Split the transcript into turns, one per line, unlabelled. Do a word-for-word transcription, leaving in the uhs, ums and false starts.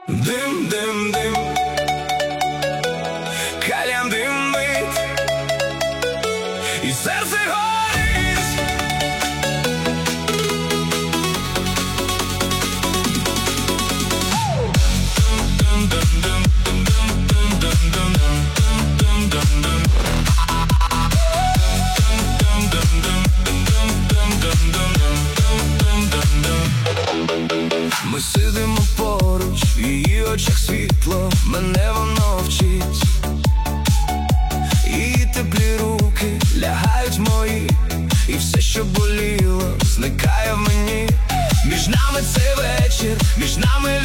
Дим, дим, дим, кальян димить, і серце горить. Ми сидимо поруч, в її очах світло, мене воно вчить. Її теплі руки лягають мої, і все, що боліло, зникає в мені. Між нами цей вечір, між нами